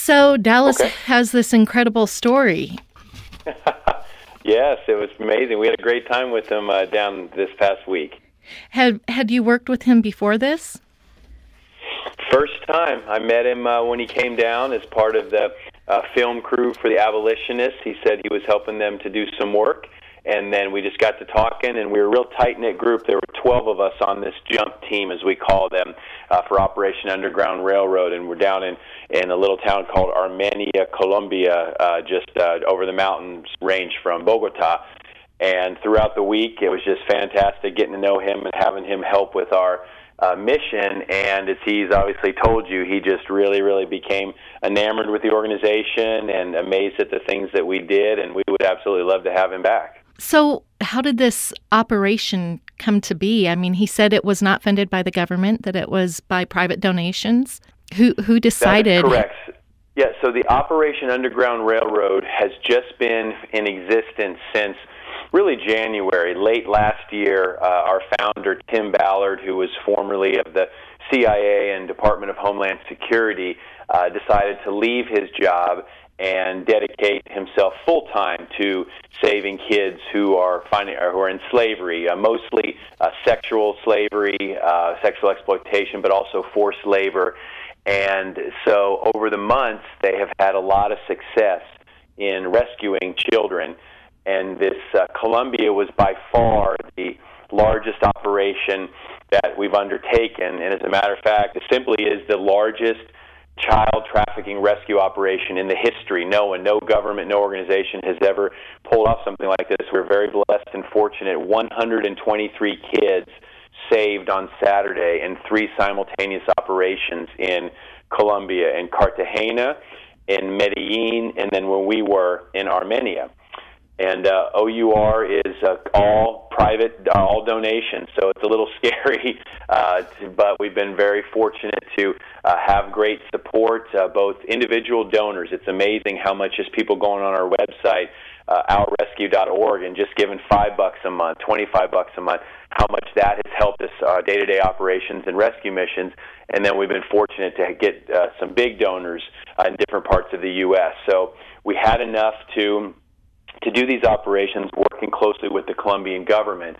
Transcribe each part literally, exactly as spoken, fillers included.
So Dallas Okay. has this incredible story. Yes, it was amazing. We had a great time with him uh, down this past week. Had had you worked with him before this? First time. I met him uh, when he came down as part of the uh, film crew for the Abolitionists. He said he was helping them to do some work, and then we just got to talking, and we were a real tight-knit group. There were twelve of us on this jump team, as we call them, uh, for Operation Underground Railroad, and we're down in, in a little town called Armenia, Colombia, uh, just uh, over the mountains range from Bogota. And throughout the week, it was just fantastic getting to know him and having him help with our uh, mission. And as he's obviously told you, he just really, really became enamored with the organization and amazed at the things that we did, and we would absolutely love to have him back. So how did this operation come to be? I mean, he said it was not funded by the government, that it was by private donations. Who who decided? That is correct. Yeah, so the Operation Underground Railroad has just been in existence since really January. Late last year, uh, our founder, Tim Ballard, who was formerly of the C I A and Department of Homeland Security, uh, decided to leave his job and dedicate himself full-time to saving kids who are finding, or who are in slavery, uh, mostly uh, sexual slavery, uh, sexual exploitation, but also forced labor. And so over the months, they have had a lot of success in rescuing children. And this uh, Colombia was by far the largest operation that we've undertaken. And as a matter of fact, it simply is the largest child trafficking rescue operation in the history. No one, no government, no organization has ever pulled off something like this. We're very blessed and fortunate. one hundred twenty-three kids saved on Saturday in three simultaneous operations in Colombia, in Cartagena, in Medellin, and then when we were in Armenia. And uh, O U R is uh, all private, uh, all donations, so it's a little scary, uh, to, but we've been very fortunate to uh, have great support, uh, both individual donors. It's amazing how much just people going on our website, uh, our rescue dot org, and just giving five bucks a month, twenty-five bucks a month, how much that has helped us uh, day-to-day operations and rescue missions. And then we've been fortunate to get uh, some big donors uh, in different parts of the U S So we had enough to to do these operations, working closely with the Colombian government.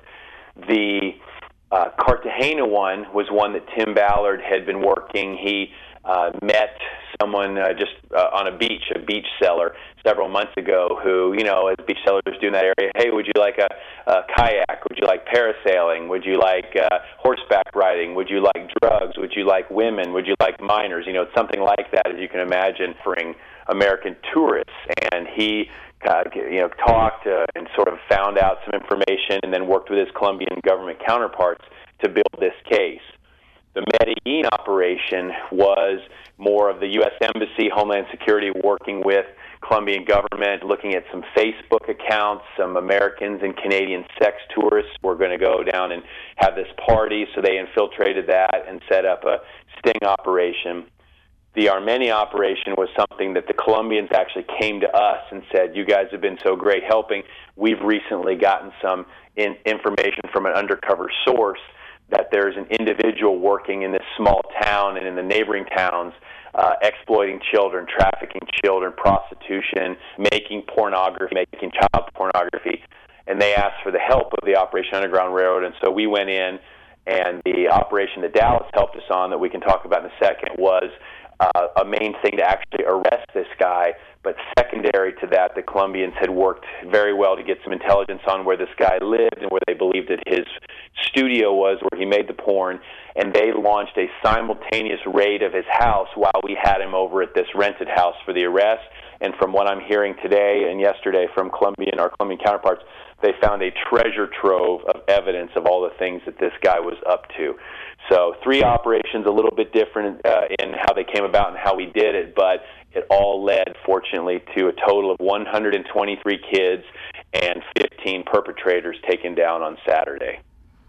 The uh, Cartagena one was one that Tim Ballard had been working. He uh, met someone uh, just uh, on a beach, a beach seller, several months ago who, you know, as beach sellers do in that area, hey, would you like a, a kayak? Would you like parasailing? Would you like uh, horseback riding? Would you like drugs? Would you like women? Would you like minors? You know, it's something like that, as you can imagine, for American tourists. And he Uh, you know, talked uh, and sort of found out some information and then worked with his Colombian government counterparts to build this case. The Medellin operation was more of the U S Embassy, Homeland Security, working with Colombian government, looking at some Facebook accounts. Some Americans and Canadian sex tourists were going to go down and have this party, so they infiltrated that and set up a sting operation. The Armenia operation was something that the Colombians actually came to us and said, you guys have been so great helping. We've recently gotten some in information from an undercover source that there's an individual working in this small town and in the neighboring towns uh, exploiting children, trafficking children, prostitution, making pornography, making child pornography. And they asked for the help of the Operation Underground Railroad, and so we went in, and the operation that Dallas helped us on that we can talk about in a second was Uh, a main thing to actually arrest this guy, but secondary to that, the Colombians had worked very well to get some intelligence on where this guy lived and where they believed that his studio was, where he made the porn, and they launched a simultaneous raid of his house while we had him over at this rented house for the arrest. And from what I'm hearing today and yesterday from Colombian, our Colombian counterparts, they found a treasure trove of evidence of all the things that this guy was up to. So three operations, a little bit different uh, in how they came about and how we did it, but it all led, fortunately, to a total of one hundred twenty-three kids and fifteen perpetrators taken down on Saturday.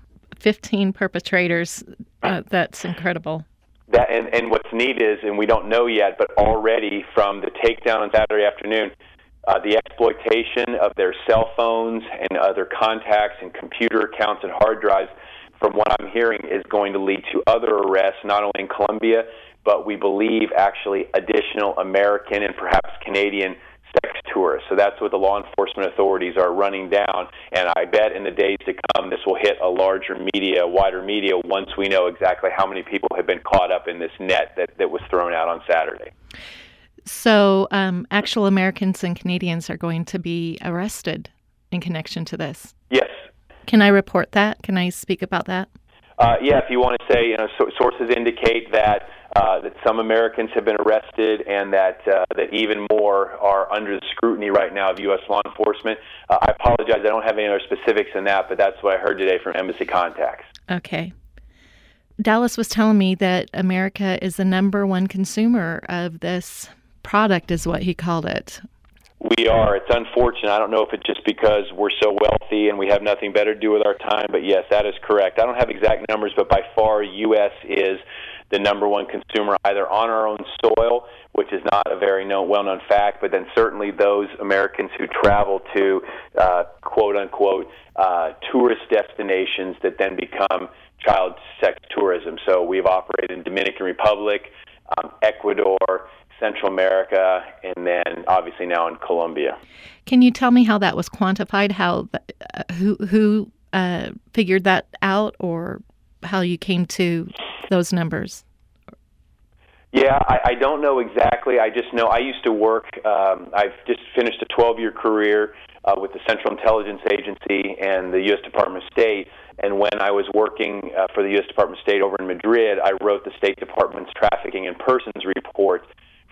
fifteen perpetrators. Uh, that's incredible. That, and, and what's neat is, and we don't know yet, but already from the takedown on Saturday afternoon, Uh, the exploitation of their cell phones and other contacts and computer accounts and hard drives, from what I'm hearing, is going to lead to other arrests, not only in Colombia, but we believe actually additional American and perhaps Canadian sex tourists. So that's what the law enforcement authorities are running down, and I bet in the days to come this will hit a larger media, wider media, once we know exactly how many people have been caught up in this net that, that was thrown out on Saturday. So um, actual Americans and Canadians are going to be arrested in connection to this? Yes. Can I report that? Can I speak about that? Uh, yeah, if you want to say, you know, so, sources indicate that uh, that some Americans have been arrested, and that uh, that even more are under the scrutiny right now of U S law enforcement. Uh, I apologize, I don't have any other specifics than that, but that's what I heard today from Embassy contacts. Okay. Dallas was telling me that America is the number one consumer of this product, is what he called it. We are. It's unfortunate. I don't know if it's just because we're so wealthy and we have nothing better to do with our time, but yes, that is correct. I don't have exact numbers, but by far U S is the number one consumer either on our own soil, which is not a very known, well-known fact, but then certainly those Americans who travel to uh, quote-unquote uh, tourist destinations that then become child sex tourism. So we've operated in Dominican Republic, um, Ecuador, Central America, and then obviously now in Colombia. Can you tell me how that was quantified? How uh, who who uh, figured that out, or how you came to those numbers? Yeah, I, I don't know exactly. I just know I used to work. Um, I've just finished a twelve-year career uh, with the Central Intelligence Agency and the U S Department of State. And when I was working uh, for the U S Department of State over in Madrid, I wrote the State Department's Trafficking in Persons report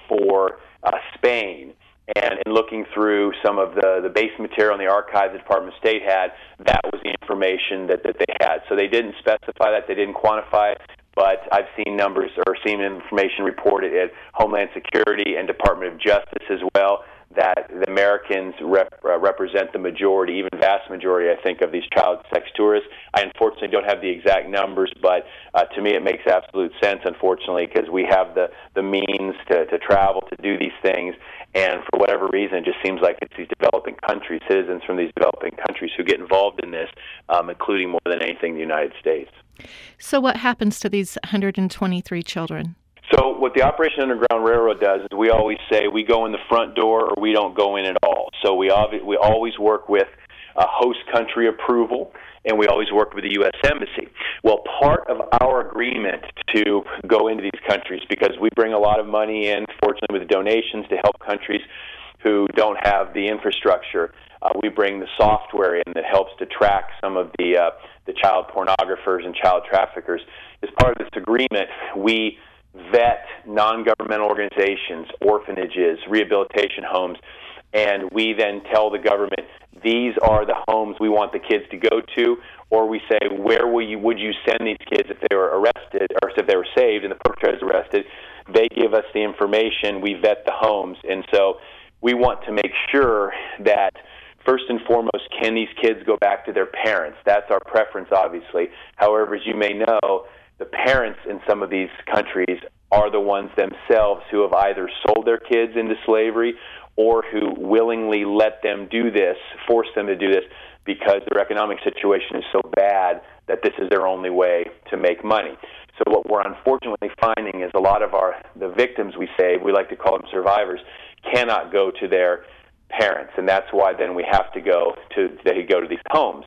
for uh, Spain. And in looking through some of the, the base material in the archives the Department of State had, that was the information that, that they had. So they didn't specify that, they didn't quantify it, but I've seen numbers or seen information reported at Homeland Security and Department of Justice as well, that the Americans rep, uh, represent the majority, even vast majority, I think, of these child sex tourists. I unfortunately don't have the exact numbers, but uh, to me it makes absolute sense, unfortunately, because we have the, the means to, to travel, to do these things, and for whatever reason, it just seems like it's these developing countries, citizens from these developing countries who get involved in this, um, including more than anything the United States. So what happens to these one hundred twenty-three children? So what the Operation Underground Railroad does is we always say we go in the front door or we don't go in at all. So we obvi- we always work with uh, host country approval, and we always work with the U S Embassy. Well, part of our agreement to go into these countries, because we bring a lot of money in, fortunately with donations, to help countries who don't have the infrastructure. Uh, we bring the software in that helps to track some of the uh, the child pornographers and child traffickers. As part of this agreement, we vet non-governmental organizations, orphanages, rehabilitation homes, and we then tell the government, these are the homes we want the kids to go to, or we say, where will you, would you send these kids if they were arrested, or if they were saved and the perpetrators arrested? They give us the information, we vet the homes, and so we want to make sure that first and foremost, can these kids go back to their parents? That's our preference, obviously. However, as you may know, the parents in some of these countries are the ones themselves who have either sold their kids into slavery or who willingly let them do this, force them to do this, because their economic situation is so bad that this is their only way to make money. So what we're unfortunately finding is a lot of our the victims, we say, we like to call them survivors, cannot go to their parents, and that's why then we have to go to they go to these homes.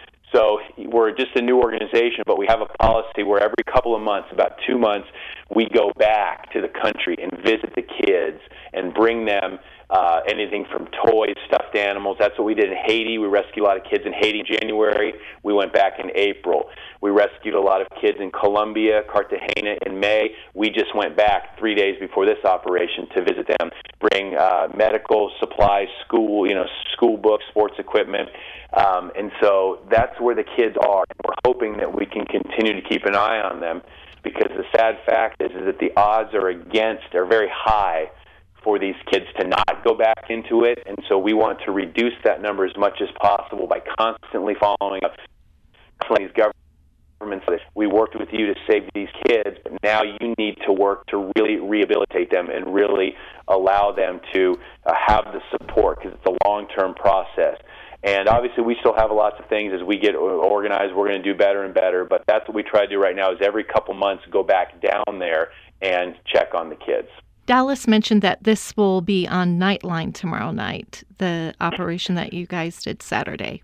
So we're just a new organization, but we have a policy where every couple of months, about two months, we go back to the country and visit the kids and bring them uh, anything from toys, stuffed animals. That's what we did in Haiti. We rescued a lot of kids in Haiti in January. We went back in April. We rescued a lot of kids in Colombia, Cartagena in May. We just went back three days before this operation to visit them, bring uh, medical supplies, school, you know, school books, sports equipment. Um, and so that's where the kids are. We're hoping that we can continue to keep an eye on them, because the sad fact is, is that the odds are against, are very high for these kids to not go back into it. And so we want to reduce that number as much as possible by constantly following up these governments. We worked with you to save these kids, but now you need to work to really rehabilitate them and really allow them to uh, have the support, because it's a long-term process. And obviously we still have lots of things as we get organized. We're going to do better and better, but that's what we try to do right now, is every couple months go back down there and check on the kids. Dallas mentioned that this will be on Nightline tomorrow night, the operation that you guys did Saturday.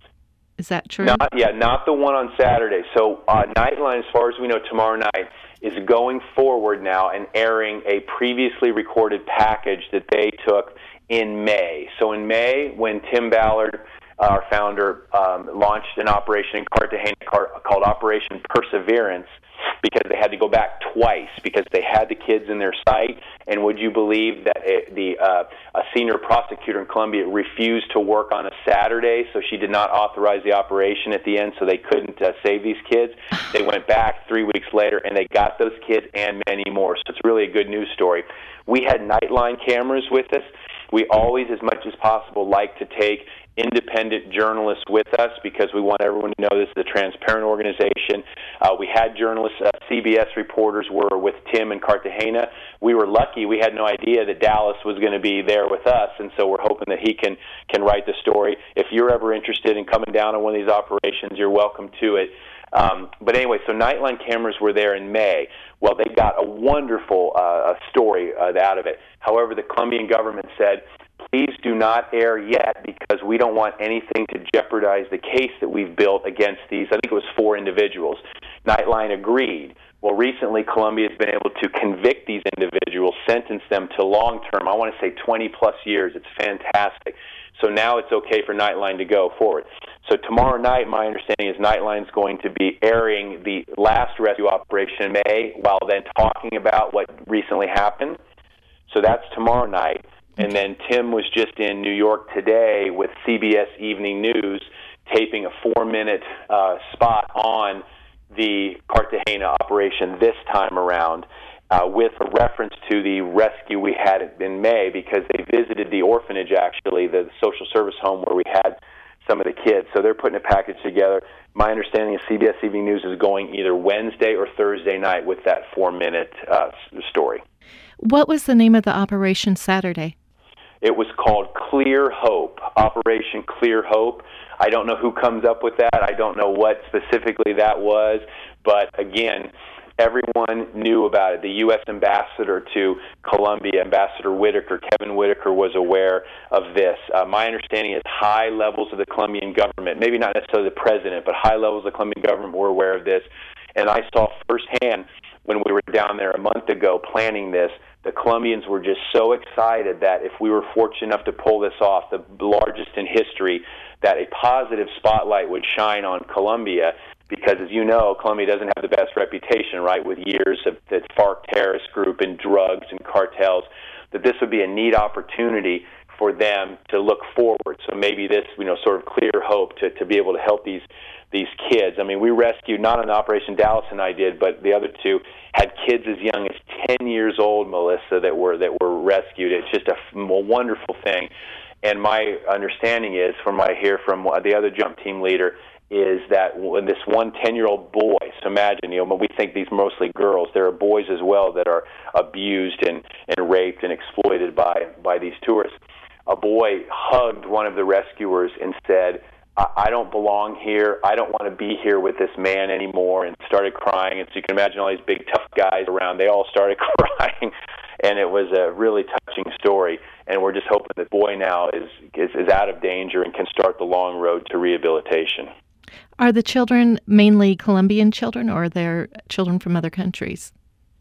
Is that true? Not, yeah, not the one on Saturday. So uh, Nightline, as far as we know, tomorrow night is going forward now and airing a previously recorded package that they took in May. So in May, when Tim Ballard, our founder, um, launched an operation in Cartagena called Operation Perseverance, because they had to go back twice because they had the kids in their sight. And would you believe that it, the uh, a senior prosecutor in Colombia refused to work on a Saturday, so she did not authorize the operation at the end, so they couldn't uh, save these kids. They went back three weeks later, and they got those kids and many more. So it's really a good news story. We had Nightline cameras with us. We always, as much as possible, like to take independent journalists with us because we want everyone to know this is a transparent organization. Uh, we had journalists, uh, C B S reporters were with Tim in Cartagena. We were lucky. We had no idea that Dallas was going to be there with us, and so we're hoping that he can, can write the story. If you're ever interested in coming down on one of these operations, you're welcome to it. Um, but anyway, so Nightline cameras were there in May. Well, they got a wonderful uh, story uh, out of it. However, the Colombian government said, please do not air yet because we don't want anything to jeopardize the case that we've built against these. I think it was four individuals. Nightline agreed. Well, recently Colombia has been able to convict these individuals, sentence them to long-term, I want to say twenty-plus years. It's fantastic. So now it's okay for Nightline to go forward. So tomorrow night, my understanding is Nightline's going to be airing the last rescue operation in May while then talking about what recently happened. So that's tomorrow night. And then Tim was just in New York today with C B S Evening News taping a four-minute uh, spot on the Cartagena operation this time around uh, with a reference to the rescue we had in May because they visited the orphanage, actually, the social service home where we had some of the kids. So they're putting a package together. My understanding is C B S Evening News is going either Wednesday or Thursday night with that four-minute uh, story. What was the name of the operation Saturday? It was called Clear Hope, Operation Clear Hope. I don't know who comes up with that. I don't know what specifically that was. But again, everyone knew about it. The U S ambassador to Colombia, Ambassador Whitaker, Kevin Whitaker, was aware of this. Uh, my understanding is high levels of the Colombian government, maybe not necessarily the president, but high levels of the Colombian government were aware of this. And I saw firsthand when we were down there a month ago planning this, the Colombians were just so excited that if we were fortunate enough to pull this off, the largest in history, that a positive spotlight would shine on Colombia because, as you know, Colombia doesn't have the best reputation, right, with years of the FARC terrorist group and drugs and cartels, that this would be a neat opportunity for them to look forward. So maybe this, you know, sort of clear hope to, to be able to help these these kids. I mean, we rescued, not an operation Dallas and I did, but the other two had kids as young as ten years old, Melissa, that were that were rescued. It's just a, a wonderful thing. And my understanding is, from what I hear from the other jump team leader, is that when this one ten-year-old boy, so imagine, you know, when we think these mostly girls, there are boys as well that are abused and, and raped and exploited by, by these tourists. A boy hugged one of the rescuers and said, I don't belong here. I don't want to be here with this man anymore, and started crying. And so you can imagine all these big, tough guys around. They all started crying, and it was a really touching story. And we're just hoping that boy now is, is, is out of danger and can start the long road to rehabilitation. Are the children mainly Colombian children, or are they children from other countries?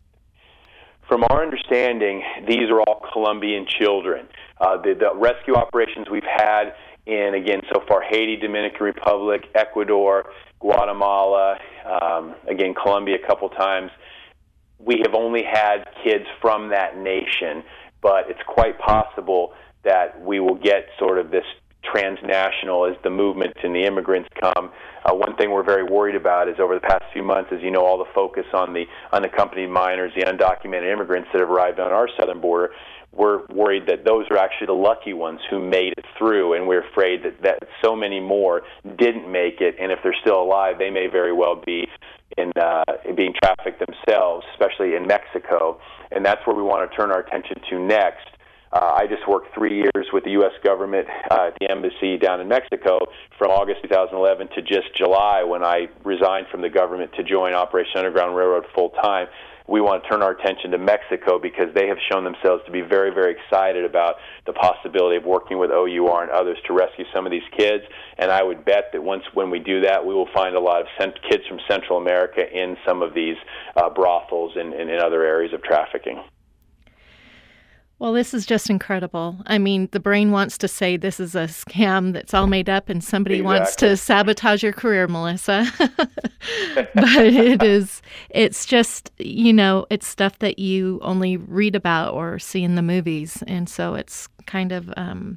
From our understanding, these are all Colombian children. Uh, the, the rescue operations we've had in, again, so far, Haiti, Dominican Republic, Ecuador, Guatemala, um, again, Colombia a couple times. We have only had kids from that nation, but it's quite possible that we will get sort of this transnational as the movement and the immigrants come. Uh, one thing we're very worried about is over the past few months, as you know, all the focus on the unaccompanied minors, the undocumented immigrants that have arrived on our southern border. We're worried that those are actually the lucky ones who made it through, and we're afraid that, that so many more didn't make it, and if they're still alive, they may very well be in uh, being trafficked themselves, especially in Mexico, and that's where we want to turn our attention to next. Uh, I just worked three years with the U S government uh, at the embassy down in Mexico from August two thousand eleven to just July when I resigned from the government to join Operation Underground Railroad full-time. we want to turn our attention to Mexico because they have shown themselves to be very, very excited about the possibility of working with O U R and others to rescue some of these kids. And I would bet that once when we do that, we will find a lot of cent- kids from Central America in some of these uh, brothels and, and in other areas of trafficking. Well, this is just incredible. I mean, the brain wants to say this is a scam that's all made up and somebody Exactly. wants to sabotage your career, Melissa. But it is, it's just, you know, it's stuff that you only read about or see in the movies. And so it's kind of um,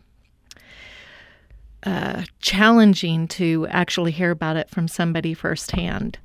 uh, challenging to actually hear about it from somebody firsthand.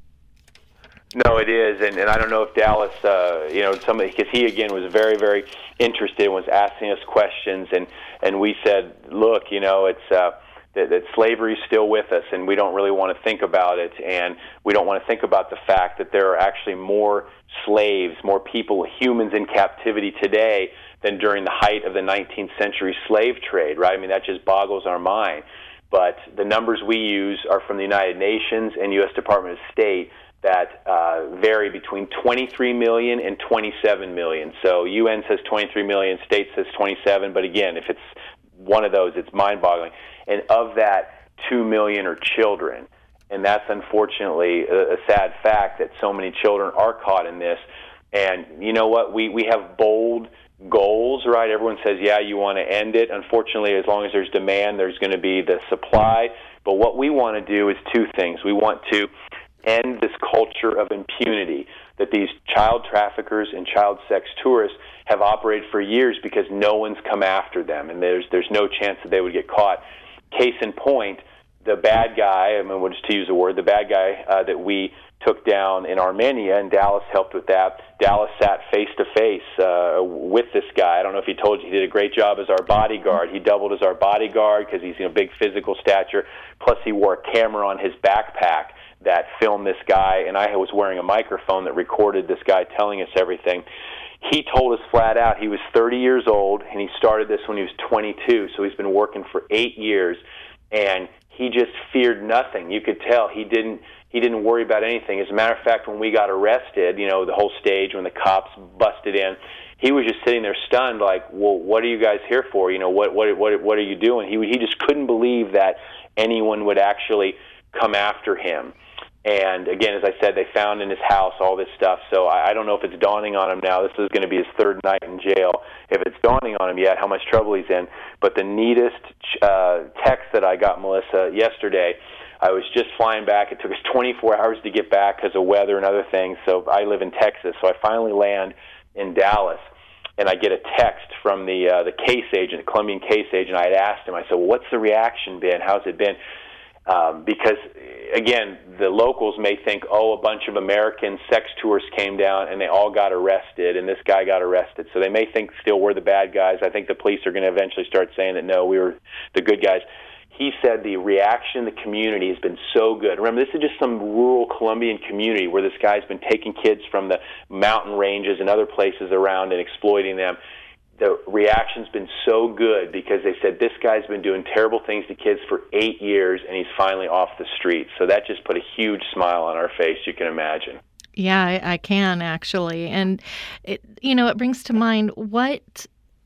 No, it is, and, and I don't know if Dallas, uh, you know, somebody, because he again was very, very interested and was asking us questions, and, and we said, look, you know, it's uh, that, that slavery is still with us, and we don't really want to think about it, and we don't want to think about the fact that there are actually more slaves, more people, humans in captivity today than during the height of the nineteenth century slave trade, right? I mean, that just boggles our mind. But the numbers we use are from the United Nations and U S Department of State that uh, vary between twenty-three million and twenty-seven million. So U N says twenty-three million, state says twenty-seven, but again, if it's one of those, it's mind-boggling. And of that, two million are children. And that's unfortunately a, a sad fact that so many children are caught in this. And you know what? We, we have bold goals, right? Everyone says, yeah, you want to end it. Unfortunately, as long as there's demand, there's going to be the supply. But what we want to do is two things. We want to end this culture of impunity that these child traffickers and child sex tourists have operated for years because no one's come after them, and there's there's no chance that they would get caught. Case in point, the bad guy, I mean, just to use a word, the bad guy uh, that we took down in Armenia, and Dallas helped with that. Dallas sat face-to-face uh, with this guy. I don't know if he told you, he did a great job as our bodyguard. He doubled as our bodyguard because he's, you know, big physical stature, plus he wore a camera on his backpack that filmed this guy, and I was wearing a microphone that recorded this guy telling us everything. He told us flat out he was thirty years old, and he started this when he was twenty-two, so he's been working for eight years, and he just feared nothing. You could tell he didn't he didn't worry about anything. As a matter of fact, when we got arrested, you know, the whole stage, when the cops busted in, he was just sitting there stunned, like, well, what are you guys here for? You know, what what what what are you doing? He he just couldn't believe that anyone would actually come after him. And again, as I said, they found in his house all this stuff. So I, I don't know if it's dawning on him now. This is going to be his third night in jail. If it's dawning on him yet, how much trouble he's in. But the neatest uh, text that I got, Melissa, yesterday, I was just flying back. It took us twenty-four hours to get back because of weather and other things. So I live in Texas. So I finally land in Dallas, and I get a text from the uh, the case agent, the Colombian case agent. I had asked him, I said, well, what's the reaction been? How's it been? Um, because, again, the locals may think, oh, a bunch of American sex tourists came down and they all got arrested, and this guy got arrested. So they may think still we're the bad guys. I think the police are going to eventually start saying that, no, we were the good guys. He said the reaction in the community has been so good. Remember, this is just some rural Colombian community where this guy's been taking kids from the mountain ranges and other places around and exploiting them. The reaction's been so good because they said this guy's been doing terrible things to kids for eight years and he's finally off the streets. So that just put a huge smile on our face, you can imagine. Yeah, I, I can actually. And, it, you know, it brings to mind what,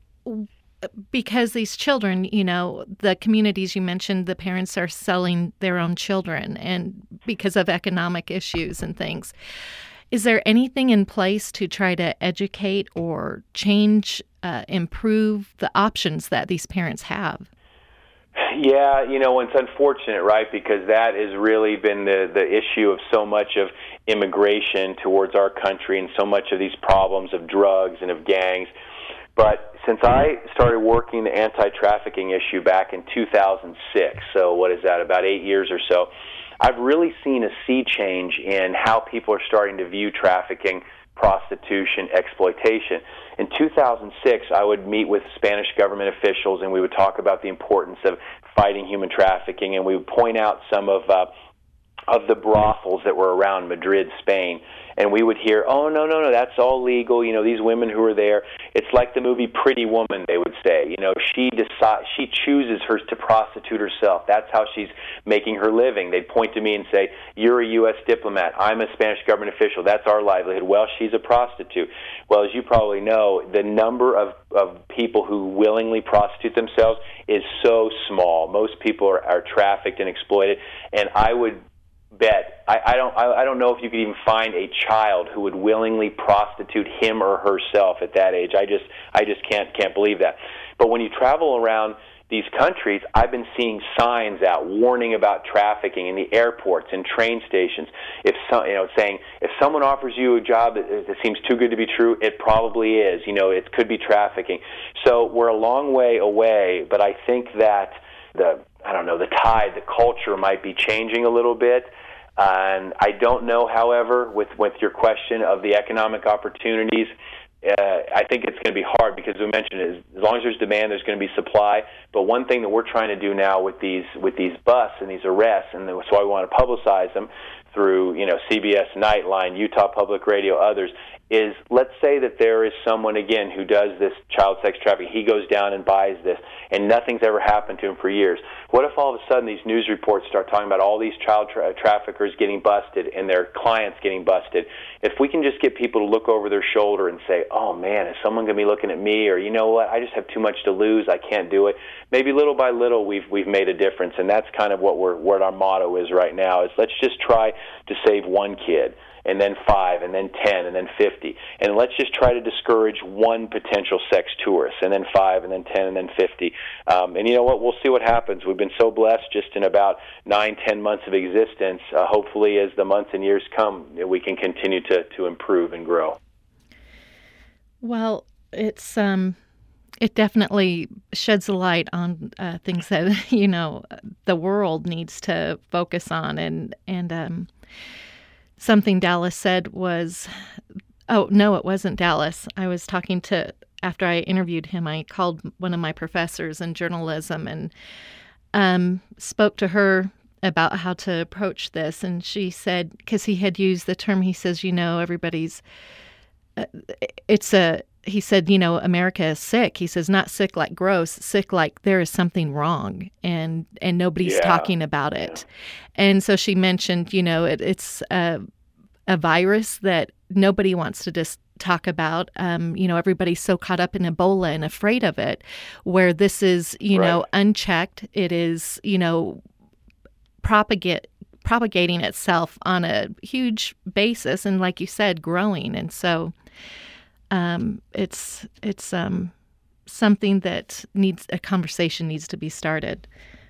because these children, you know, the communities you mentioned, the parents are selling their own children and because of economic issues and things. Is there anything in place to try to educate or change, uh, improve the options that these parents have? Yeah, you know, it's unfortunate, right, because that has really been the, the issue of so much of immigration towards our country and so much of these problems of drugs and of gangs. But since I started working the anti-trafficking issue back in two thousand six, so what is that, about eight years or so, I've really seen a sea change in how people are starting to view trafficking, prostitution, exploitation. In two thousand six, I would meet with Spanish government officials, and we would talk about the importance of fighting human trafficking, and we would point out some of uh, of the brothels that were around Madrid, Spain. And we would hear, oh, no, no, no, that's all legal. You know, these women who are there, it's like the movie Pretty Woman, they would say. You know, she decides, she chooses her to prostitute herself. That's how she's making her living. They'd point to me and say, you're a U S diplomat. I'm a Spanish government official. That's our livelihood. Well, she's a prostitute. Well, as you probably know, the number of, of people who willingly prostitute themselves is so small. Most people are, are trafficked and exploited. And I would bet I, I don't I, I don't know if you could even find a child who would willingly prostitute him or herself at that age. I just I just can't can't believe that. But when you travel around these countries, I've been seeing signs out warning about trafficking in the airports and train stations. If some, you know, saying if someone offers you a job that, that seems too good to be true, it probably is. You know, it could be trafficking. So we're a long way away, but I think that the I don't know the tide, the culture might be changing a little bit. And I don't know, however, with, with your question of the economic opportunities, uh, I think it's going to be hard because we mentioned is as long as there's demand, there's going to be supply. But one thing that we're trying to do now with these with these busts and these arrests, and that's why we want to publicize them through you know C B S Nightline, Utah Public Radio, others, is let's say that there is someone, again, who does this child sex trafficking. He goes down and buys this, and nothing's ever happened to him for years. What if all of a sudden these news reports start talking about all these child tra- traffickers getting busted and their clients getting busted? If we can just get people to look over their shoulder and say, oh, man, is someone going to be looking at me? Or, you know what, I just have too much to lose. I can't do it. Maybe little by little we've we've made a difference, and that's kind of what we're what our motto is right now, is let's just try to save one kid, and then five, and then ten, and then fifty. And let's just try to discourage one potential sex tourist, and then five, and then ten, and then fifty. Um, and you know what? We'll see what happens. We've been so blessed just in about nine, ten months of existence. Uh, hopefully, as the months and years come, we can continue to, to improve and grow. Well, it's um, it definitely sheds a light on uh, things that, you know, the world needs to focus on. And, and um, something Dallas said was, oh, no, it wasn't Dallas. I was talking to, after I interviewed him, I called one of my professors in journalism and um, spoke to her about how to approach this. And she said, because he had used the term, he says, you know, everybody's, uh, it's a, he said, you know, America is sick. He says, not sick like gross, sick like there is something wrong, and and nobody's yeah. talking about it. Yeah. And so she mentioned, you know, it, it's a, a virus that nobody wants to just talk about. Um, you know, everybody's so caught up in Ebola and afraid of it, where this is, you right. know, unchecked. It is, you know, propagate. propagating itself on a huge basis, and like you said, growing. And so um, it's it's um, something that needs a conversation needs to be started.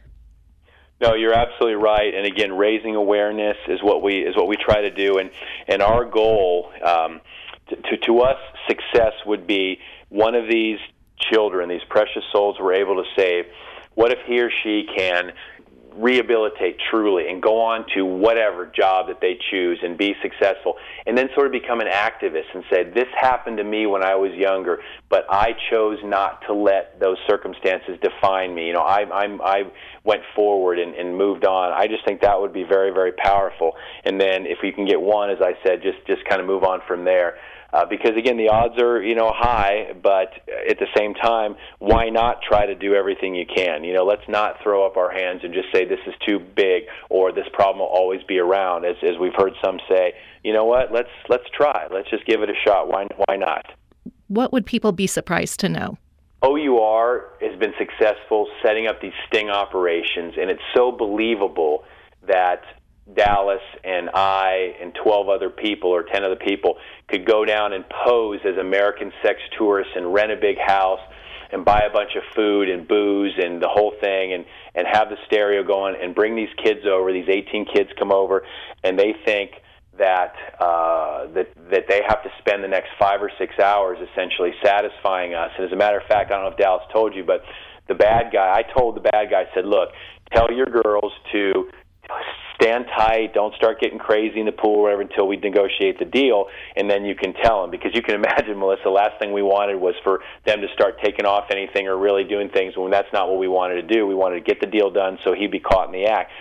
No, you're absolutely right. And again, raising awareness is what we is what we try to do. And and our goal um, to, to to us, success would be one of these children, these precious souls we're able to save. What if he or she can rehabilitate truly and go on to whatever job that they choose and be successful, and then sort of become an activist and say, this happened to me when I was younger, but I chose not to let those circumstances define me. You know, I I'm, I went forward and, and moved on. I just think that would be very, very powerful. And then if we can get one, as I said, just just kind of move on from there. Uh, because, again, the odds are, you know, high, but at the same time, why not try to do everything you can? You know, let's not throw up our hands and just say this is too big or this problem will always be around. As as we've heard some say, you know what, let's let's try. Let's just give it a shot. Why why not? What would people be surprised to know? O U R has been successful setting up these sting operations, and it's so believable that Dallas and I and twelve other people or ten other people could go down and pose as American sex tourists and rent a big house and buy a bunch of food and booze and the whole thing and, and have the stereo going and bring these kids over. These eighteen kids come over, and they think that uh, that that they have to spend the next five or six hours essentially satisfying us. And as a matter of fact, I don't know if Dallas told you, but the bad guy, I told the bad guy, I said, look, tell your girls to stand tight, don't start getting crazy in the pool or whatever until we negotiate the deal, and then you can tell them. Because you can imagine, Melissa, the last thing we wanted was for them to start taking off anything or really doing things when that's not what we wanted to do. We wanted to get the deal done so he'd be caught in the act.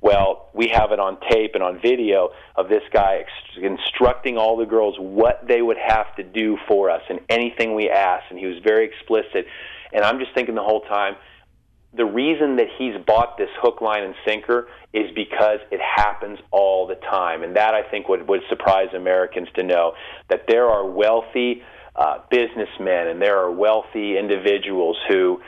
Well, we have it on tape and on video of this guy ex- instructing all the girls what they would have to do for us and anything we asked, and he was very explicit. And I'm just thinking the whole time, the reason that he's bought this hook, line, and sinker is because it happens all the time. And that, I think, would, would surprise Americans to know that there are wealthy uh, businessmen and there are wealthy individuals who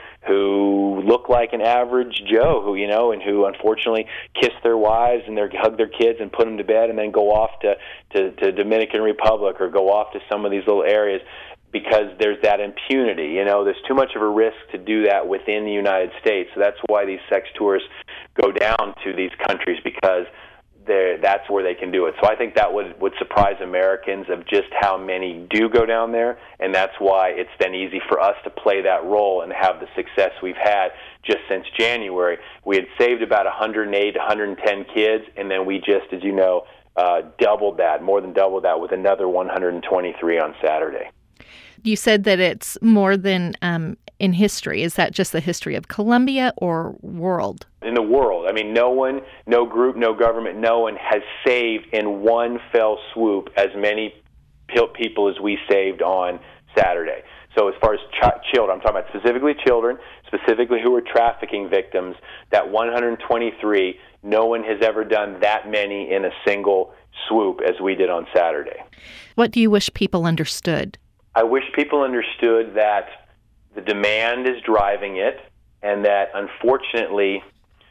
who look like an average Joe, who, you know, and who unfortunately kiss their wives and their, hug their kids and put them to bed and then go off to, to, to Dominican Republic or go off to some of these little areas, because there's that impunity. You know, there's too much of a risk to do that within the United States. So that's why these sex tourists go down to these countries, because that's where they can do it. So I think that would, would surprise Americans of just how many do go down there, and that's why it's then easy for us to play that role and have the success we've had just since January. We had saved about one hundred eight, one hundred ten kids, and then we just, as you know, uh, doubled that, more than doubled that, with another one hundred twenty-three on Saturday. You said that it's more than um, in history. Is that just the history of Colombia or world? In the world. I mean, no one, no group, no government, no one has saved in one fell swoop as many people as we saved on Saturday. So as far as ch- children, I'm talking about specifically children, specifically who were trafficking victims, that one hundred twenty-three, no one has ever done that many in a single swoop as we did on Saturday. What do you wish people understood? I wish people understood that the demand is driving it, and that unfortunately,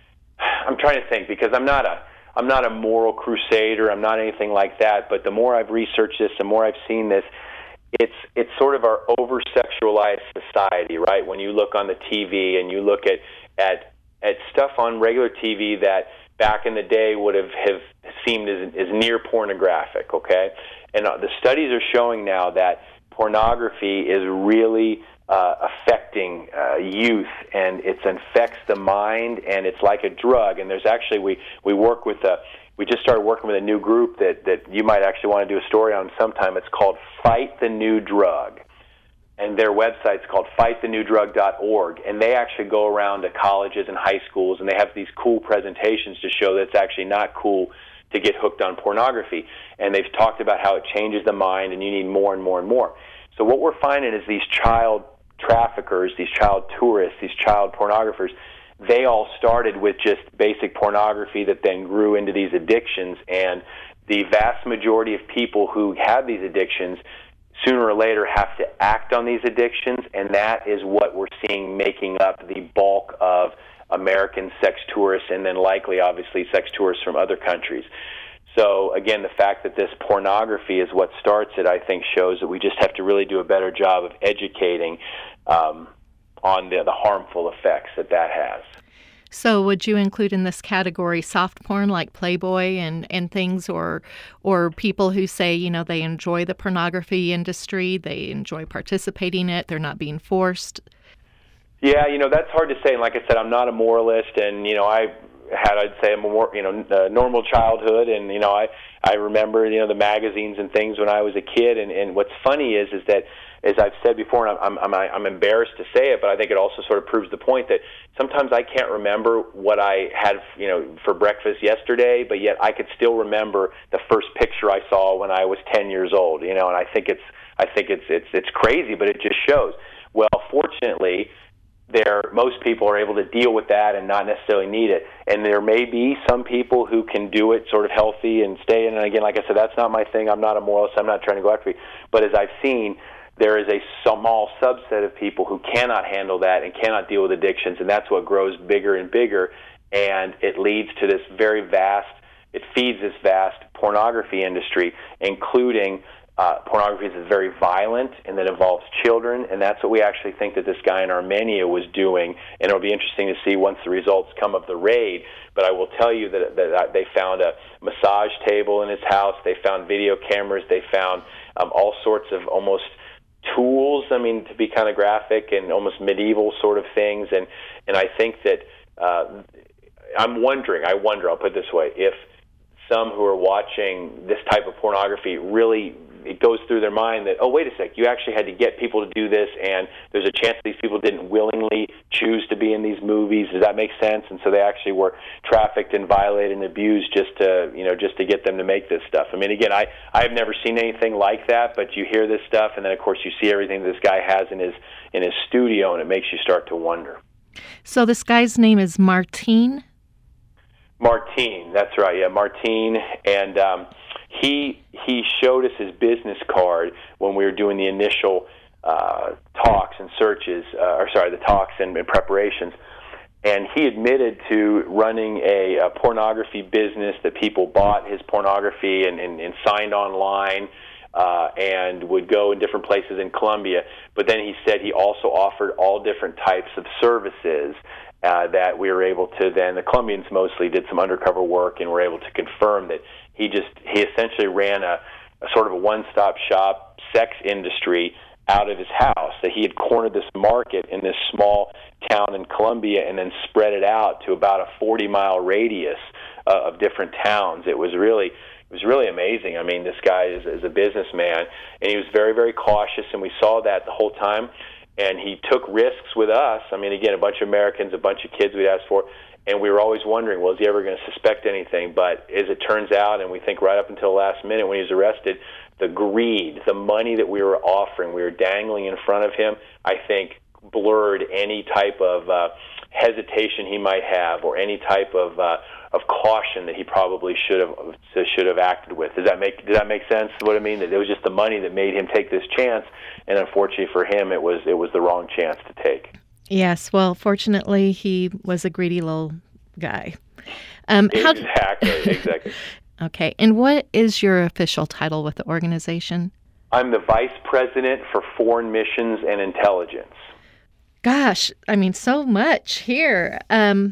I'm trying to think, because I'm not a I'm not a moral crusader, I'm not anything like that, but the more I've researched this, the more I've seen this, it's it's sort of our over-sexualized society, right? When you look on the T V and you look at at, at stuff on regular T V that back in the day would have, have seemed as, as near pornographic, okay? And uh, the studies are showing now that pornography is really uh, affecting uh, youth, and it infects the mind, and it's like a drug. And there's actually, we, we work with a, we just started working with a new group that, that you might actually want to do a story on sometime. It's called Fight the New Drug, and their website's called fight the new drug dot org, and they actually go around to colleges and high schools, and they have these cool presentations to show that it's actually not cool to get hooked on pornography. And they've talked about how it changes the mind and you need more and more and more. So what we're finding is these child traffickers, these child tourists, these child pornographers, they all started with just basic pornography that then grew into these addictions. And the vast majority of people who have these addictions sooner or later have to act on these addictions, and that is what we're seeing making up the bulk of American sex tourists, and then likely, obviously, sex tourists from other countries. So, again, the fact that this pornography is what starts it, I think, shows that we just have to really do a better job of educating um, on the, the harmful effects that that has. So would you include in this category soft porn like Playboy and, and things, or or people who say, you know, they enjoy the pornography industry, they enjoy participating in it, they're not being forced? Yeah, you know, that's hard to say. And like I said, I'm not a moralist, and, you know, I had, I'd say, a more, you know, a normal childhood, and, you know, I, I remember, you know, the magazines and things when I was a kid, and, and what's funny is, is that, as I've said before, and I'm, I'm, I'm embarrassed to say it, but I think it also sort of proves the point that sometimes I can't remember what I had, you know, for breakfast yesterday, but yet I could still remember the first picture I saw when I was ten years old, you know, and I think it's, I think it's, it's, it's crazy, but it just shows. Well, fortunately, there, most people are able to deal with that and not necessarily need it. And there may be some people who can do it sort of healthy and stay in. And again, like I said, that's not my thing. I'm not a moralist. I'm not trying to go after you. But as I've seen, there is a small subset of people who cannot handle that and cannot deal with addictions, and that's what grows bigger and bigger, and it leads to this very vast, it feeds this vast pornography industry, including uh, pornography that's very violent and that involves children, and that's what we actually think that this guy in Armenia was doing, and it'll be interesting to see once the results come of the raid. But I will tell you that, that they found a massage table in his house, they found video cameras, they found um, all sorts of almost tools, I mean, to be kind of graphic, and almost medieval sort of things, and, and I think that uh, I'm wondering, I wonder, I'll put it this way, if some who are watching this type of pornography really it goes through their mind that, oh, wait a sec, you actually had to get people to do this, and there's a chance these people didn't willingly choose to be in these movies. Does that make sense? And so they actually were trafficked and violated and abused just to, you know, just to get them to make this stuff. I mean, again, I, I've never seen anything like that, but you hear this stuff, and then, of course, you see everything this guy has in his in his studio, and it makes you start to wonder. So this guy's name is Martine? Martine, that's right, yeah, Martine, and um, he he showed us his business card when we were doing the initial uh, talks and searches, uh, or sorry, the talks and, and preparations, and he admitted to running a, a pornography business that people bought his pornography and, and, and signed online uh, and would go in different places in Colombia, but then he said he also offered all different types of services Uh, that we were able to then, the Colombians mostly did some undercover work and were able to confirm that he just, he essentially ran a, a sort of a one-stop shop sex industry out of his house, that he had cornered this market in this small town in Colombia and then spread it out to about a forty-mile radius uh, of different towns. It was really, it was really amazing. I mean, this guy is, is a businessman, and he was very, very cautious, and we saw that the whole time. And he took risks with us. I mean, again, a bunch of Americans, a bunch of kids we'd asked for, and we were always wondering, well, is he ever going to suspect anything? But as it turns out, and we think right up until the last minute when he was arrested, the greed, the money that we were offering, we were dangling in front of him, I think blurred any type of uh, hesitation he might have or any type of uh, of caution that he probably should have should have acted with. Does that make does that make sense? What I mean, that it was just the money that made him take this chance, and unfortunately for him, it was it was the wrong chance to take. Yes, well, fortunately, he was a greedy little guy. Um, exactly, how... exactly. Okay, and what is your official title with the organization? I'm the Vice President for Foreign Missions and Intelligence. Gosh, I mean, so much here. Um,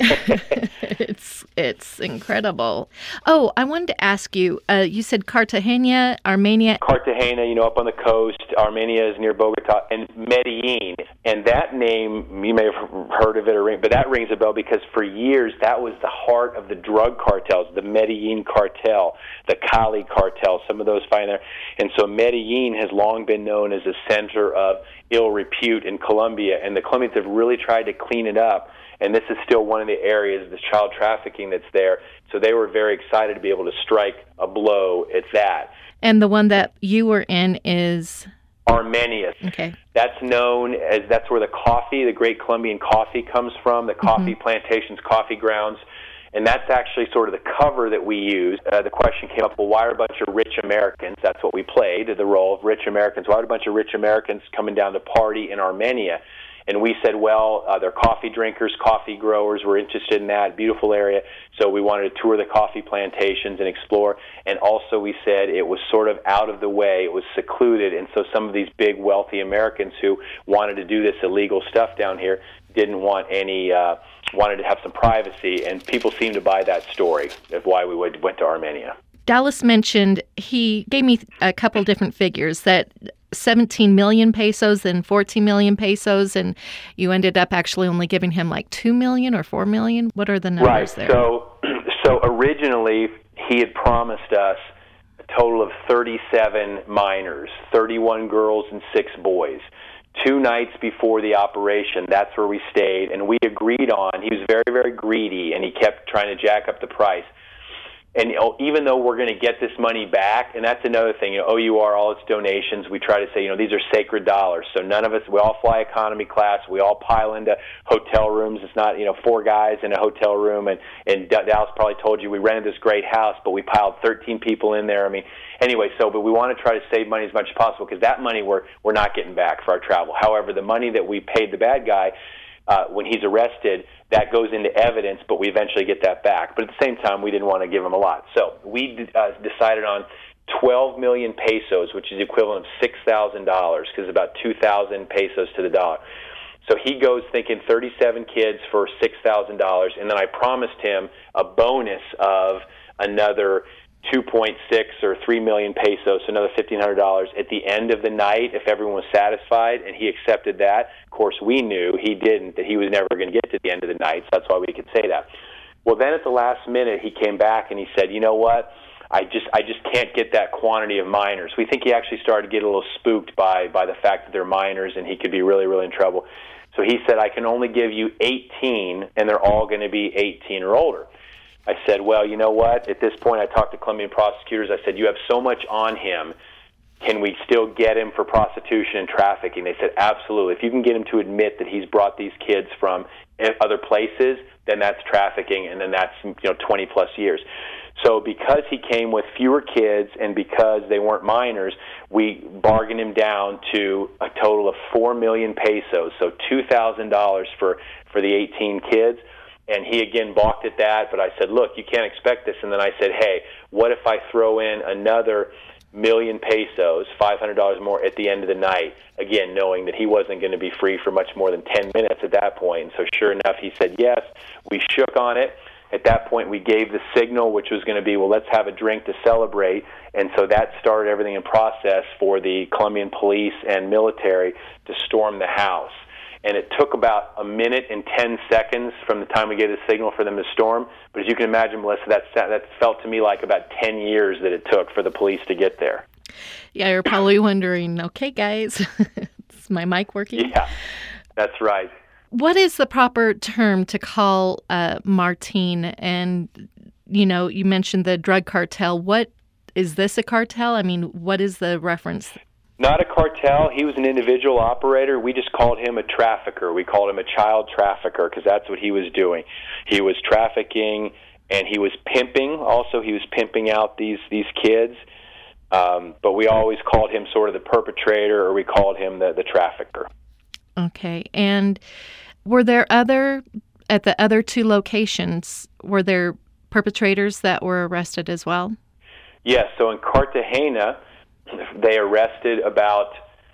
it's it's incredible. Oh, I wanted to ask you, uh, you said Cartagena, Armenia. Cartagena, you know, up on the coast. Armenia is near Bogota. And Medellin. And that name, you may have heard of it, or but that rings a bell because for years that was the heart of the drug cartels, the Medellin cartel, the Cali cartel, some of those find there. And so Medellin has long been known as a center of ill repute in Colombia, and the Colombians have really tried to clean it up, and this is still one of the areas, the child trafficking that's there, so they were very excited to be able to strike a blow at that. And the one that you were in is? Armenius. Okay. That's known as, that's where the coffee, the great Colombian coffee comes from, the coffee mm-hmm. plantations, coffee grounds. And that's actually sort of the cover that we use. Uh, the question came up, well, why are a bunch of rich Americans? That's what we played, the role of rich Americans. Why are a bunch of rich Americans coming down to party in Armenia? And we said, well, uh, they're coffee drinkers, coffee growers. We're interested in that beautiful area. So we wanted to tour the coffee plantations and explore. And also we said it was sort of out of the way. It was secluded. And so some of these big, wealthy Americans who wanted to do this illegal stuff down here didn't want any, uh, wanted to have some privacy. And people seemed to buy that story of why we would, went to Armenia. Dallas mentioned, he gave me a couple different figures, that seventeen million pesos and fourteen million pesos, and you ended up actually only giving him like two million or four million. What are the numbers right. there? So, so originally he had promised us a total of thirty-seven minors, thirty-one girls and six boys. Two nights before the operation, that's where we stayed, and we agreed on, he was very, very greedy, and he kept trying to jack up the price. And you know, even though we're going to get this money back, and that's another thing, you know, O U R, all its donations, we try to say, you know, these are sacred dollars. So none of us, we all fly economy class, we all pile into hotel rooms. It's not, you know, four guys in a hotel room, and, and Dallas probably told you we rented this great house, but we piled thirteen people in there. I mean, anyway, so, but we want to try to save money as much as possible, because that money we're, we're not getting back for our travel. However, the money that we paid the bad guy, Uh, when he's arrested, that goes into evidence, but we eventually get that back. But at the same time, we didn't want to give him a lot. So we uh, decided on twelve million pesos, which is the equivalent of six thousand dollars, because it's about two thousand pesos to the dollar. So he goes thinking thirty-seven kids for six thousand dollars, and then I promised him a bonus of another two point six or three million pesos, so another fifteen hundred dollars at the end of the night if everyone was satisfied, and he accepted that. Of course, we knew he didn't, that he was never going to get to the end of the night, so that's why we could say that. Well, then at the last minute, he came back and he said, you know what, I just I just can't get that quantity of minors. We think he actually started to get a little spooked by by the fact that they're minors and he could be really, really in trouble. So he said, I can only give you eighteen, and they're all going to be eighteen or older. I said, well, you know what? At this point, I talked to Colombian prosecutors. I said, you have so much on him. Can we still get him for prostitution and trafficking? They said, absolutely. If you can get him to admit that he's brought these kids from other places, then that's trafficking, and then that's, you know, twenty plus years. So because he came with fewer kids and because they weren't minors, we bargained him down to a total of four million pesos, so two thousand dollars for, for the eighteen kids. And he again balked at that, but I said, look, you can't expect this. And then I said, hey, what if I throw in another million pesos, five hundred dollars more at the end of the night, again, knowing that he wasn't going to be free for much more than ten minutes at that point. And so sure enough, he said yes. We shook on it. At that point, we gave the signal, which was going to be, well, let's have a drink to celebrate. And so that started everything in process for the Colombian police and military to storm the house. And it took about a minute and ten seconds from the time we gave the signal for them to storm. But as you can imagine, Melissa, that, that felt to me like about ten years that it took for the police to get there. Yeah, you're probably wondering, okay, guys, is my mic working? Yeah, that's right. What is the proper term to call uh, Martin? And, you know, you mentioned the drug cartel. What is this a cartel? I mean, what is the reference? Not a cartel. He was an individual operator. We just called him a trafficker. We called him a child trafficker because that's what he was doing. He was trafficking and he was pimping. Also, he was pimping out these, these kids. Um, but we always called him sort of the perpetrator, or we called him the, the trafficker. Okay. And were there other, at the other two locations, were there perpetrators that were arrested as well? Yes. So in Cartagena, they arrested about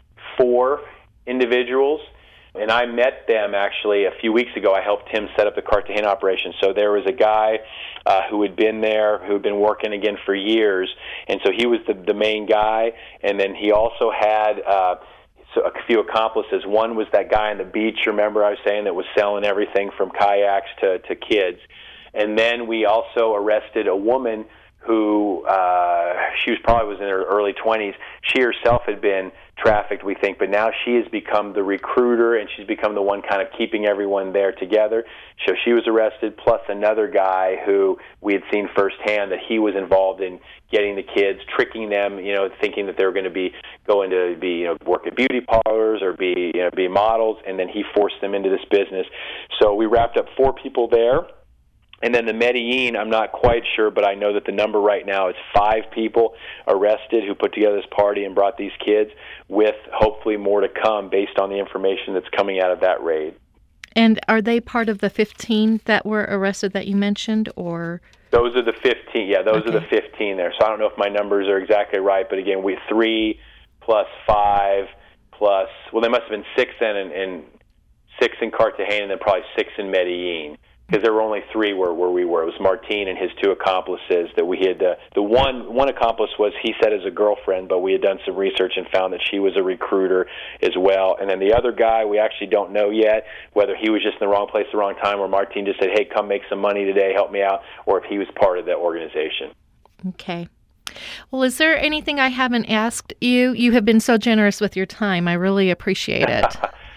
four individuals, and I met them actually a few weeks ago. I helped him set up the Cartagena operation. So there was a guy uh, who had been there, who had been working again for years, and so he was the, the main guy, and then he also had uh, so a few accomplices. One was that guy on the beach, remember I was saying, that was selling everything from kayaks to, to kids. And then we also arrested a woman who uh, she was probably was in her early twenties. She herself had been trafficked, we think, but now she has become the recruiter, and she's become the one kind of keeping everyone there together. So she was arrested, plus another guy who we had seen firsthand that he was involved in getting the kids, tricking them, you know, thinking that they were going to be going to be, you know, work at beauty parlors or be, you know, be models, and then he forced them into this business. So we wrapped up four people there. And then the Medellin, I'm not quite sure, but I know that the number right now is five people arrested who put together this party and brought these kids, with hopefully more to come based on the information that's coming out of that raid. And are they part of the fifteen that were arrested that you mentioned, or? Those are the fifteen, yeah, those okay. are the fifteen there. So I don't know if my numbers are exactly right, but again, we three plus five plus, well, there must have been six then, and, and six in Cartagena, and then probably six in Medellin. Because there were only three where, where we were. It was Martin and his two accomplices that we had. Uh, the one one accomplice was, he said, as a girlfriend, but we had done some research and found that she was a recruiter as well. And then the other guy, we actually don't know yet whether he was just in the wrong place at the wrong time, or Martin just said, hey, come make some money today, help me out, or if he was part of that organization. Okay. Well, is there anything I haven't asked you? You have been so generous with your time. I really appreciate it.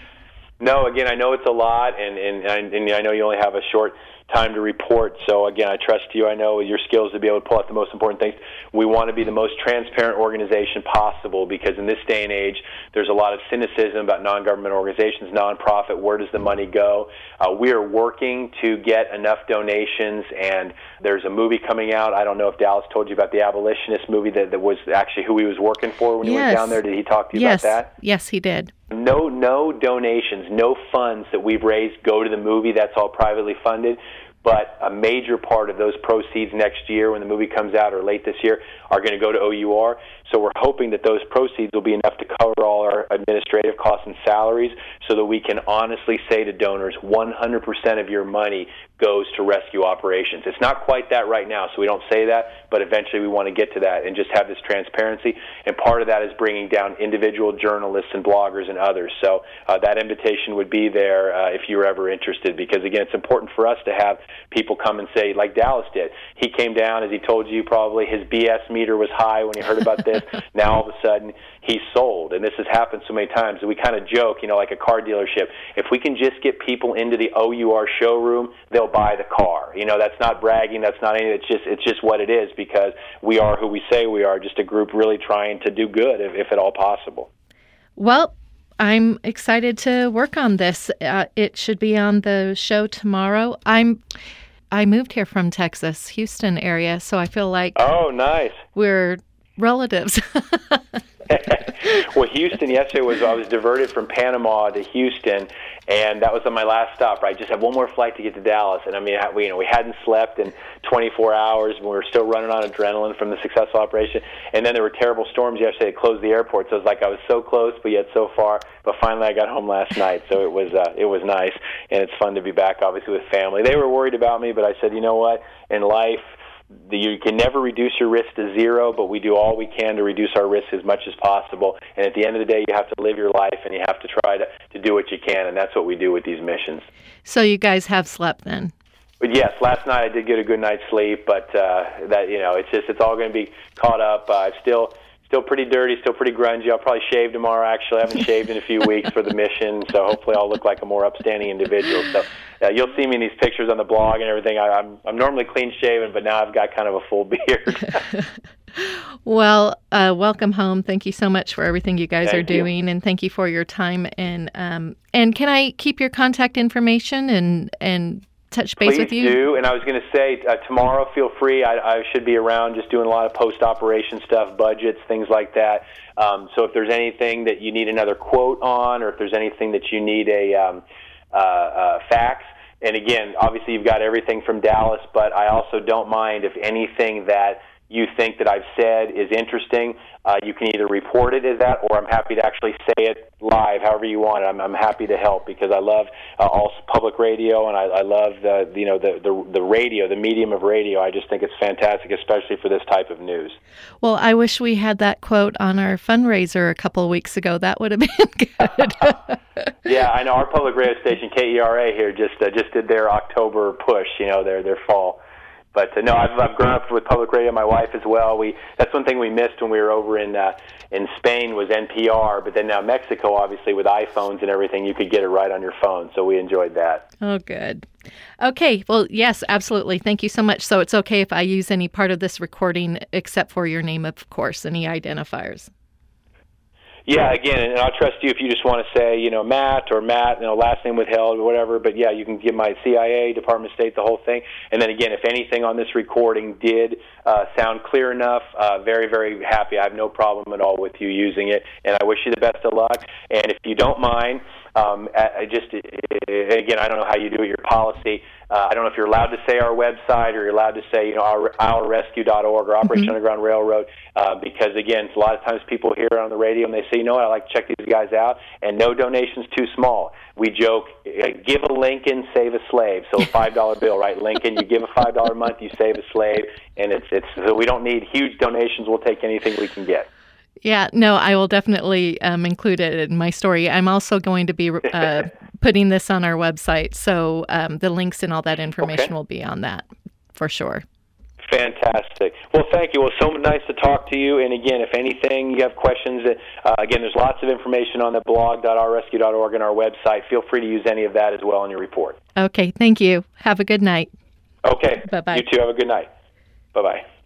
No, again, I know it's a lot, and, and, and I know you only have a short time to report. So, again, I trust you. I know your skills to be able to pull out the most important things. We want to be the most transparent organization possible, because in this day and age, there's a lot of cynicism about non-government organizations, nonprofit. Where does the money go? Uh, we are working to get enough donations, and there's a movie coming out. I don't know if Dallas told you about the abolitionist movie that, that was actually who he was working for when yes. he went down there. Did he talk to you yes. about that? Yes, he did. No, no donations, no funds that we've raised go to the movie. That's all privately funded. But a major part of those proceeds next year, when the movie comes out, or late this year, are going to go to O U R. So we're hoping that those proceeds will be enough to cover all our administrative costs and salaries, so that we can honestly say to donors, one hundred percent of your money goes to rescue operations. It's not quite that right now, so we don't say that, but eventually we want to get to that and just have this transparency. And part of that is bringing down individual journalists and bloggers and others. So uh, that invitation would be there uh, if you were ever interested, because, again, it's important for us to have people come and say, like Dallas did, he came down, as he told you probably, his B S meter was high when he heard about this. Now all of a sudden he's sold, and this has happened so many times. We kind of joke, you know, like a car dealership. If we can just get people into the O U R showroom, they'll buy the car. You know, that's not bragging. That's not anything. It's just it's just what it is, because we are who we say we are, just a group really trying to do good, if, if at all possible. Well, I'm excited to work on this. Uh, it should be on the show tomorrow. I'm I moved here from Texas, Houston area, so I feel like oh, nice. We're relatives. Well, Houston yesterday was I was diverted from Panama to Houston, and that was on my last stop. Right, just had one more flight to get to Dallas, and I mean, we you know we hadn't slept in twenty-four hours, and we were still running on adrenaline from the successful operation. And then there were terrible storms yesterday that closed the airport. So it was like I was so close, but yet so far. But finally, I got home last night, so it was uh, it was nice, and it's fun to be back, obviously, with family. They were worried about me, but I said, you know what, in life, you can never reduce your risk to zero, but we do all we can to reduce our risk as much as possible. And at the end of the day, you have to live your life, and you have to try to, to do what you can, and that's what we do with these missions. So you guys have slept then? But yes, last night I did get a good night's sleep, but uh, that you know, it's just it's all going to be caught up. Uh, I'm still still pretty dirty, still pretty grungy. I'll probably shave tomorrow. Actually, I haven't shaved in a few weeks for the mission, so hopefully I'll look like a more upstanding individual. So uh, you'll see me in these pictures on the blog and everything. I, I'm I'm normally clean shaven, but now I've got kind of a full beard. Well, uh, welcome home. Thank you so much for everything you guys Thank are doing, you. and thank you for your time. And um, and can I keep your contact information and and touch base Please with you? Please do. And I was going to say, uh, tomorrow, feel free. I, I should be around just doing a lot of post-operation stuff, budgets, things like that. Um, so if there's anything that you need another quote on, or if there's anything that you need a um, uh, uh, fax, and again, obviously you've got everything from Dallas, but I also don't mind if anything that you think that I've said is interesting, uh, you can either report it as that, or I'm happy to actually say it live, however you want it. I'm, I'm happy to help, because I love uh, all public radio, and I, I love the you know the, the the radio, the medium of radio. I just think it's fantastic, especially for this type of news. Well, I wish we had that quote on our fundraiser a couple of weeks ago. That would have been good. Yeah, I know our public radio station, K E R A here, just uh, just did their October push. You know, their their fall. But uh, no, I've, I've grown up with public radio. My wife as well. We that's one thing we missed when we were over in uh, in Spain was N P R. But then now Mexico, obviously with iPhones and everything, you could get it right on your phone. So we enjoyed that. Oh, good. Okay. Well, yes, absolutely. Thank you so much. So it's okay if I use any part of this recording except for your name, of course, any identifiers. Yeah, again, and I'll trust you if you just want to say, you know, Matt or Matt, you know, last name withheld or whatever. But yeah, you can give my C I A, Department of State, the whole thing. And then again, if anything on this recording did uh, sound clear enough, uh, very, very happy. I have no problem at all with you using it, and I wish you the best of luck. And if you don't mind, um, I just again, I don't know how you do it, your policy. Uh, I don't know if you're allowed to say our website, or you're allowed to say, you know, our, our rescue dot org or Operation mm-hmm. Underground Railroad, uh, because, again, a lot of times people hear it on the radio and they say, you know what, I like to check these guys out, and no donation's too small. We joke, uh, give a Lincoln, save a slave. So a five dollar bill, right? Lincoln, you give a five dollars a month, you save a slave, and it's it's so we don't need huge donations. We'll take anything we can get. Yeah, no, I will definitely um, include it in my story. I'm also going to be uh, putting this on our website, so um, the links and all that information okay. will be on that for sure. Fantastic. Well, thank you. Well, so nice to talk to you. And again, if anything, you have questions, uh, again, there's lots of information on the blog dot our rescue dot org and our website. Feel free to use any of that as well in your report. Okay, thank you. Have a good night. Okay. Bye-bye. You too. Have a good night. Bye-bye.